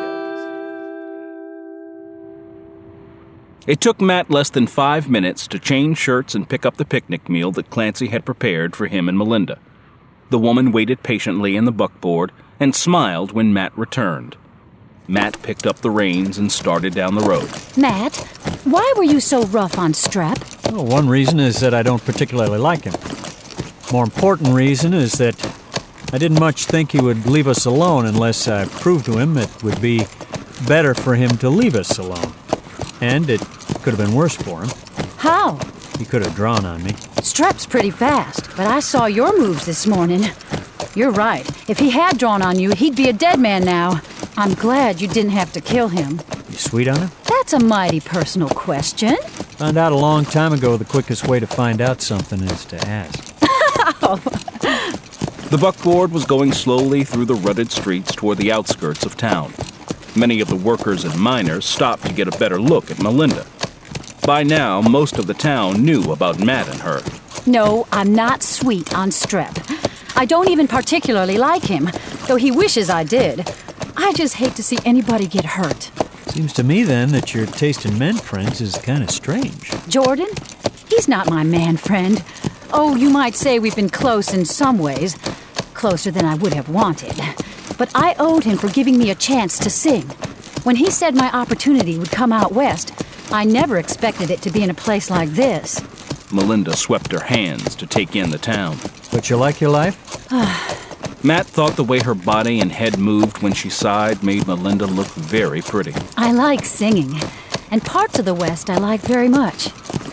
It took Matt less than five minutes to change shirts and pick up the picnic meal that Clancy had prepared for him and Melinda. The woman waited patiently in the buckboard and smiled when Matt returned. Matt picked up the reins and started down the road. Matt, why were you so rough on Strap? Well, one reason is that I don't particularly like him. More important reason is that I didn't much think he would leave us alone unless I proved to him it would be better for him to leave us alone. And it could have been worse for him. How? He could have drawn on me. Strap's pretty fast, but I saw your moves this morning. You're right. If he had drawn on you, he'd be a dead man now. I'm glad you didn't have to kill him. You sweet on him? That's a mighty personal question. Found out a long time ago the quickest way to find out something is to ask. The buckboard was going slowly through the rutted streets toward the outskirts of town. Many of the workers and miners stopped to get a better look at Melinda. By now, most of the town knew about Matt and her. No, I'm not sweet on Strep. I don't even particularly like him, though he wishes I did. I just hate to see anybody get hurt. Seems to me, then, that your taste in men friends is kind of strange. Jordan? He's not my man friend. Oh, you might say we've been close in some ways. Closer than I would have wanted. But I owed him for giving me a chance to sing. When he said my opportunity would come out west, I never expected it to be in a place like this. Melinda swept her hands to take in the town. But you like your life? Matt thought the way her body and head moved when she sighed made Melinda look very pretty. I like singing, and parts of the West I like very much.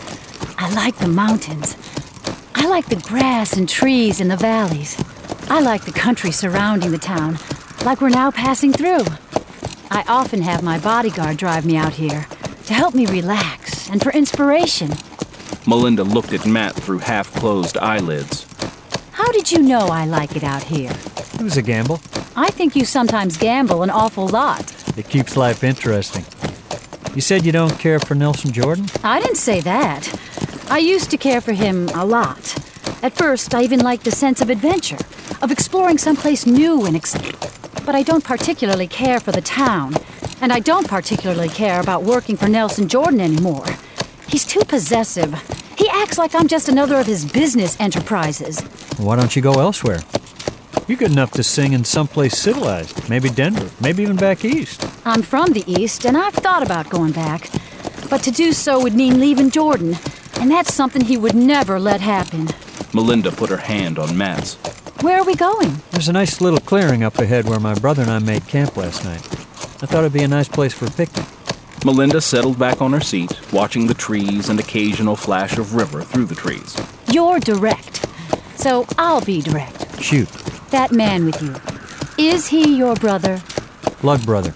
I like the mountains. I like the grass and trees in the valleys. I like the country surrounding the town, like we're now passing through. I often have my bodyguard drive me out here to help me relax and for inspiration. Melinda looked at Matt through half-closed eyelids. How did you know I like it out here? It was a gamble. I think you sometimes gamble an awful lot. It keeps life interesting. You said you don't care for Nelson Jordan? I didn't say that. I used to care for him a lot. At first, I even liked the sense of adventure, of exploring someplace new and ex- But I don't particularly care for the town, and I don't particularly care about working for Nelson Jordan anymore. He's too possessive. He acts like I'm just another of his business enterprises. Why don't you go elsewhere? You're good enough to sing in someplace civilized. Maybe Denver, maybe even back east. I'm from the east, and I've thought about going back. But to do so would mean leaving Jordan, and that's something he would never let happen. Melinda put her hand on Matt's. Where are we going? There's a nice little clearing up ahead where my brother and I made camp last night. I thought it'd be a nice place for a picnic. Melinda settled back on her seat, watching the trees and occasional flash of river through the trees. You're direct, so I'll be direct. Shoot. That man with you, is he your brother? Blood brother.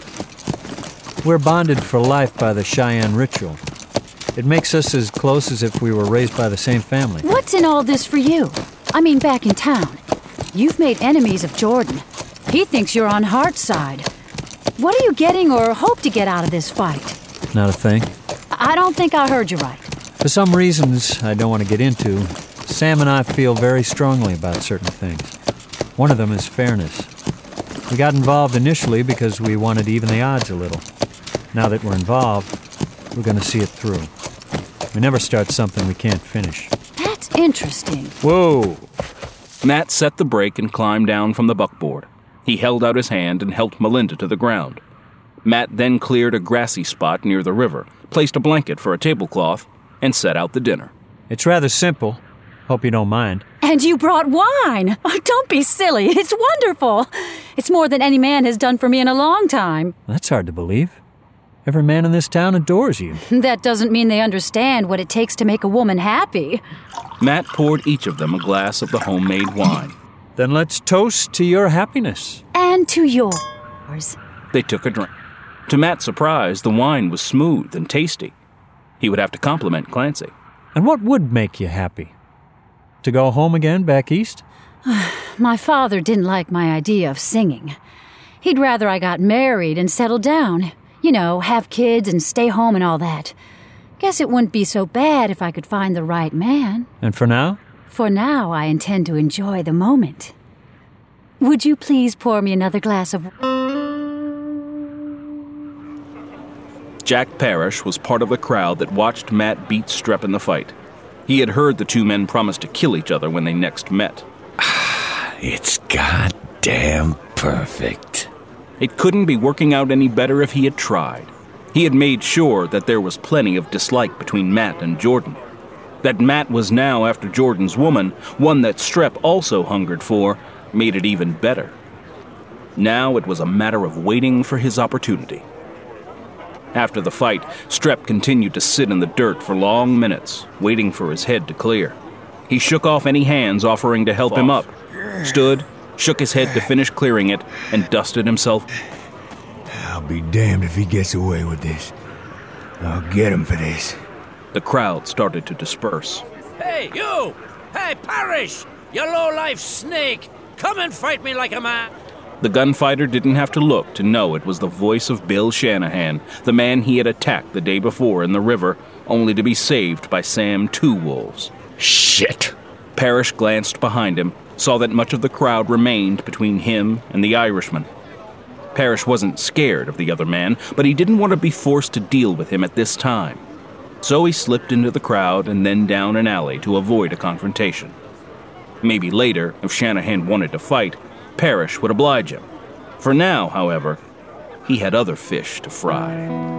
We're bonded for life by the Cheyenne ritual. It makes us as close as if we were raised by the same family. What's in all this for you? I mean, back in town. You've made enemies of Jordan. He thinks you're on Hart's side. What are you getting or hope to get out of this fight? Not a thing. I don't think I heard you right. For some reasons I don't want to get into, Sam and I feel very strongly about certain things. One of them is fairness. We got involved initially because we wanted to even the odds a little. Now that we're involved, we're going to see it through. We never start something we can't finish. That's interesting. Whoa! Matt set the brake and climbed down from the buckboard. He held out his hand and helped Melinda to the ground. Matt then cleared a grassy spot near the river, placed a blanket for a tablecloth, and set out the dinner. It's rather simple. Hope you don't mind. And you brought wine! Oh, don't be silly. It's wonderful. It's more than any man has done for me in a long time. That's hard to believe. Every man in this town adores you. That doesn't mean they understand what it takes to make a woman happy. Matt poured each of them a glass of the homemade wine. Then let's toast to your happiness. And to yours. They took a drink. To Matt's surprise, the wine was smooth and tasty. He would have to compliment Clancy. And what would make you happy? To go home again back east? My father didn't like my idea of singing. He'd rather I got married and settled down. You know, have kids and stay home and all that. Guess it wouldn't be so bad if I could find the right man. And for now? For now, I intend to enjoy the moment. Would you please pour me another glass of... Jack Parrish was part of the crowd that watched Matt beat Strep in the fight. He had heard the two men promise to kill each other when they next met. It's goddamn perfect. It couldn't be working out any better if he had tried. He had made sure that there was plenty of dislike between Matt and Jordan. That Matt was now after Jordan's woman, one that Strep also hungered for, made it even better. Now it was a matter of waiting for his opportunity. After the fight, Strep continued to sit in the dirt for long minutes, waiting for his head to clear. He shook off any hands offering to help him up, stood, shook his head to finish clearing it, and dusted himself. I'll be damned if he gets away with this. I'll get him for this. The crowd started to disperse. Hey, you! Hey, Parrish! You low-life snake! Come and fight me like a man! The gunfighter didn't have to look to know it was the voice of Bill Shanahan, the man he had attacked the day before in the river, only to be saved by Sam Two Wolves. Shit! Parrish glanced behind him, saw that much of the crowd remained between him and the Irishman. Parrish wasn't scared of the other man, but he didn't want to be forced to deal with him at this time. So he slipped into the crowd and then down an alley to avoid a confrontation. Maybe later, if Shanahan wanted to fight, Parrish would oblige him. For now, however, he had other fish to fry.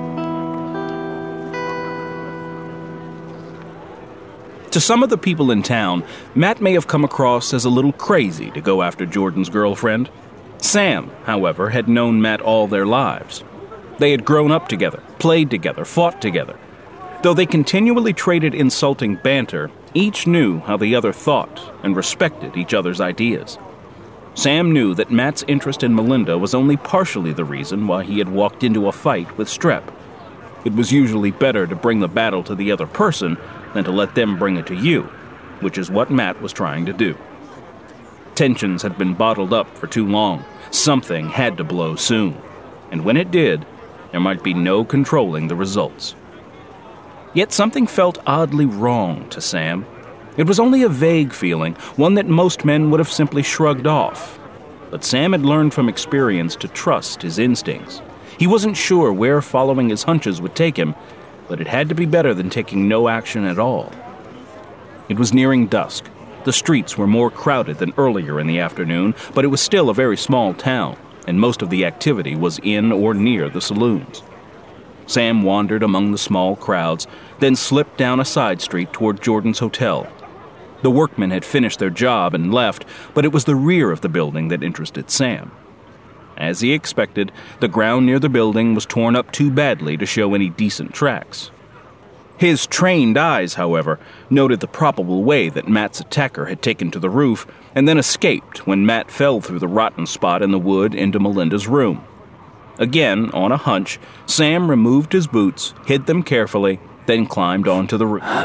To some of the people in town, Matt may have come across as a little crazy to go after Jordan's girlfriend. Sam, however, had known Matt all their lives. They had grown up together, played together, fought together. Though they continually traded insulting banter, each knew how the other thought and respected each other's ideas. Sam knew that Matt's interest in Melinda was only partially the reason why he had walked into a fight with Strep. It was usually better to bring the battle to the other person than to let them bring it to you, which is what Matt was trying to do. Tensions had been bottled up for too long. Something had to blow soon. And when it did, there might be no controlling the results. Yet something felt oddly wrong to Sam. It was only a vague feeling, one that most men would have simply shrugged off. But Sam had learned from experience to trust his instincts. He wasn't sure where following his hunches would take him, but it had to be better than taking no action at all. It was nearing dusk. The streets were more crowded than earlier in the afternoon, but it was still a very small town, and most of the activity was in or near the saloons. Sam wandered among the small crowds, then slipped down a side street toward Jordan's hotel. The workmen had finished their job and left, but it was the rear of the building that interested Sam. As he expected, the ground near the building was torn up too badly to show any decent tracks. His trained eyes, however, noted the probable way that Matt's attacker had taken to the roof and then escaped when Matt fell through the rotten spot in the wood into Melinda's room. Again, on a hunch, Sam removed his boots, hid them carefully, then climbed onto the roof.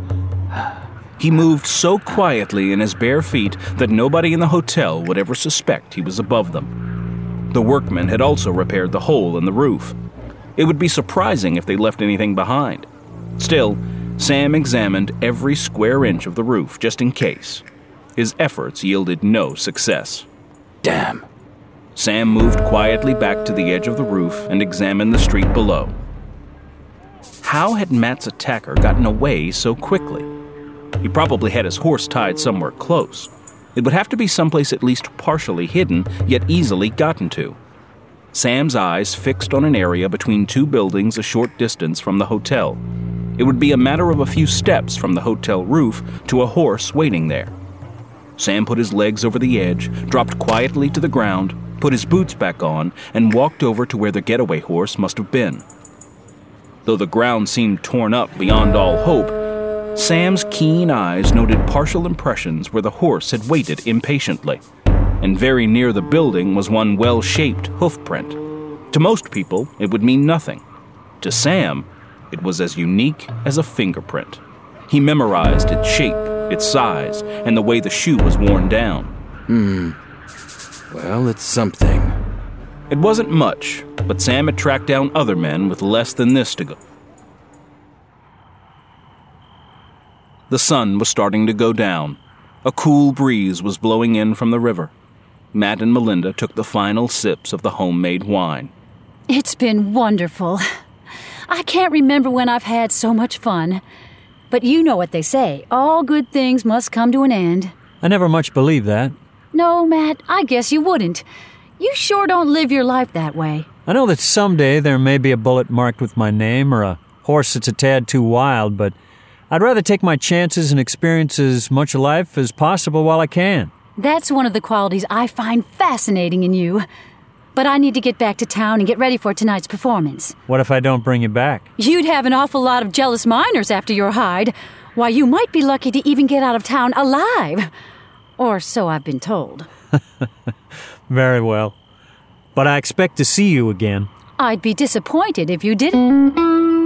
He moved so quietly in his bare feet that nobody in the hotel would ever suspect he was above them. The workmen had also repaired the hole in the roof. It would be surprising if they left anything behind. Still, Sam examined every square inch of the roof just in case. His efforts yielded no success. Damn. Sam moved quietly back to the edge of the roof and examined the street below. How had Matt's attacker gotten away so quickly? He probably had his horse tied somewhere close. It would have to be someplace at least partially hidden, yet easily gotten to. Sam's eyes fixed on an area between two buildings a short distance from the hotel. It would be a matter of a few steps from the hotel roof to a horse waiting there. Sam put his legs over the edge, dropped quietly to the ground, put his boots back on, and walked over to where the getaway horse must have been. Though the ground seemed torn up beyond all hope, Sam's keen eyes noted partial impressions where the horse had waited impatiently, and very near the building was one well-shaped hoof print. To most people, it would mean nothing. To Sam, it was as unique as a fingerprint. He memorized its shape, its size, and the way the shoe was worn down. Hmm. Well, it's something. It wasn't much, but Sam had tracked down other men with less than this to go. The sun was starting to go down. A cool breeze was blowing in from the river. Matt and Melinda took the final sips of the homemade wine. It's been wonderful. I can't remember when I've had so much fun. But you know what they say, all good things must come to an end. I never much believed that. No, Matt, I guess you wouldn't. You sure don't live your life that way. I know that someday there may be a bullet marked with my name or a horse that's a tad too wild, but I'd rather take my chances and experience as much life as possible while I can. That's one of the qualities I find fascinating in you. But I need to get back to town and get ready for tonight's performance. What if I don't bring you back? You'd have an awful lot of jealous miners after your hide. Why, you might be lucky to even get out of town alive. Or so I've been told. Very well. But I expect to see you again. I'd be disappointed if you didn't.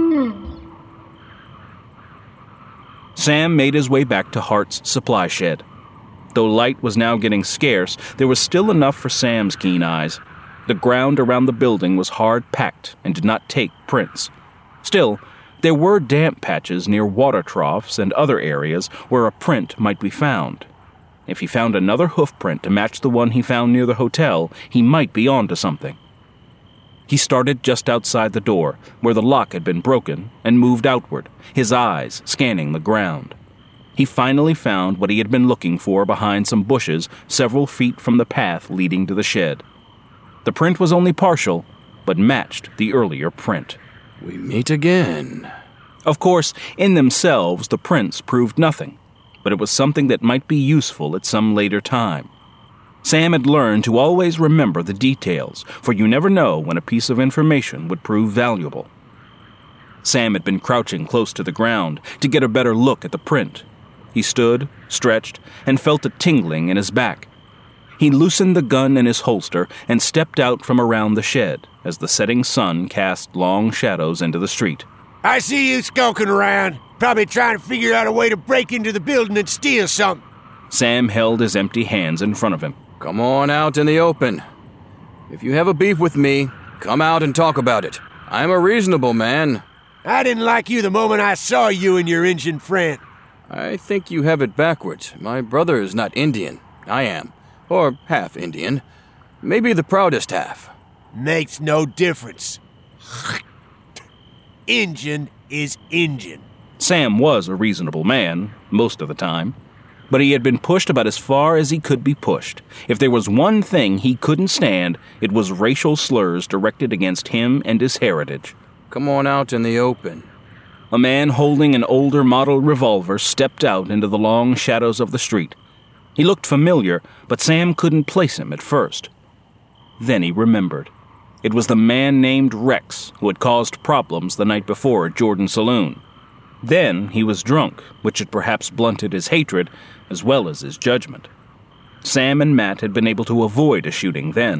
Sam made his way back to Hart's supply shed. Though light was now getting scarce, there was still enough for Sam's keen eyes. The ground around the building was hard-packed and did not take prints. Still, there were damp patches near water troughs and other areas where a print might be found. If he found another hoof print to match the one he found near the hotel, he might be onto something. He started just outside the door, where the lock had been broken, and moved outward, his eyes scanning the ground. He finally found what he had been looking for behind some bushes several feet from the path leading to the shed. The print was only partial, but matched the earlier print. We meet again. Of course, in themselves, the prints proved nothing, but it was something that might be useful at some later time. Sam had learned to always remember the details, for you never know when a piece of information would prove valuable. Sam had been crouching close to the ground to get a better look at the print. He stood, stretched, and felt a tingling in his back. He loosened the gun in his holster and stepped out from around the shed as the setting sun cast long shadows into the street. I see you skulking around, probably trying to figure out a way to break into the building and steal something. Sam held his empty hands in front of him. Come on out in the open. If you have a beef with me, come out and talk about it. I'm a reasonable man. I didn't like you the moment I saw you and your Indian friend. I think you have it backwards. My brother is not Indian. I am. Or half Indian. Maybe the proudest half. Makes no difference. Injun is Injun. Sam was a reasonable man, most of the time. But he had been pushed about as far as he could be pushed. If there was one thing he couldn't stand, it was racial slurs directed against him and his heritage. Come on out in the open. A man holding an older model revolver stepped out into the long shadows of the street. He looked familiar, but Sam couldn't place him at first. Then he remembered. It was the man named Rex who had caused problems the night before at Jordan's saloon. Then he was drunk, which had perhaps blunted his hatred as well as his judgment. Sam and Matt had been able to avoid a shooting then.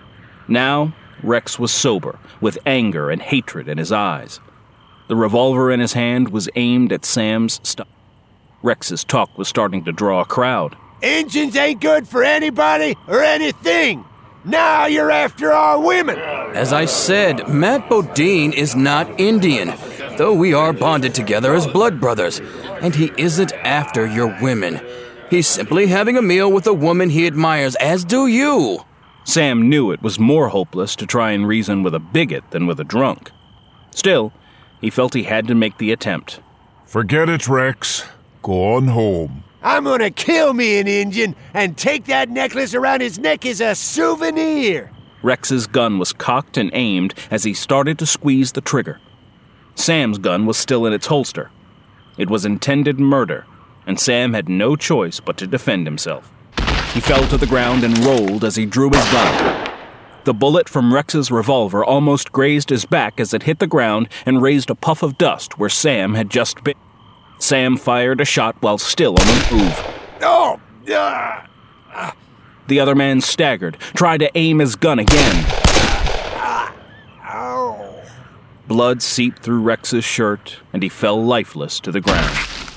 Now, Rex was sober, with anger and hatred in his eyes. The revolver in his hand was aimed at Sam's stomach. Rex's talk was starting to draw a crowd. Injuns ain't good for anybody or anything. Now you're after our women. As I said, Matt Bodine is not Indian, though we are bonded together as blood brothers. And he isn't after your women. He's simply having a meal with a woman he admires, as do you. Sam knew it was more hopeless to try and reason with a bigot than with a drunk. Still, he felt he had to make the attempt. Forget it, Rex. Go on home. I'm gonna kill me an Indian and take that necklace around his neck as a souvenir. Rex's gun was cocked and aimed as he started to squeeze the trigger. Sam's gun was still in its holster. It was intended murder, and Sam had no choice but to defend himself. He fell to the ground and rolled as he drew his gun. The bullet from Rex's revolver almost grazed his back as it hit the ground and raised a puff of dust where Sam had just been. Sam fired a shot while still on the move. Oh! Uh, uh, the other man staggered, tried to aim his gun again. Uh, oh. Blood seeped through Rex's shirt, and he fell lifeless to the ground.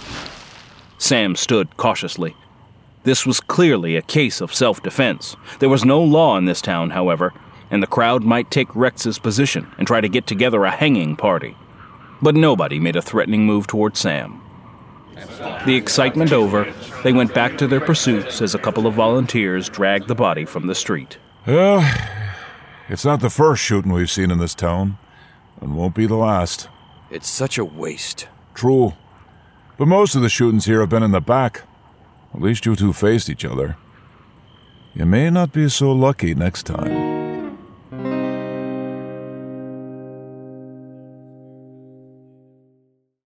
Sam stood cautiously. This was clearly a case of self-defense. There was no law in this town, however, and the crowd might take Rex's position and try to get together a hanging party. But nobody made a threatening move toward Sam. The excitement over, they went back to their pursuits as a couple of volunteers dragged the body from the street. Well, it's not the first shooting we've seen in this town, and won't be the last. It's such a waste. True. But most of the shootings here have been in the back. At least you two faced each other. You may not be so lucky next time.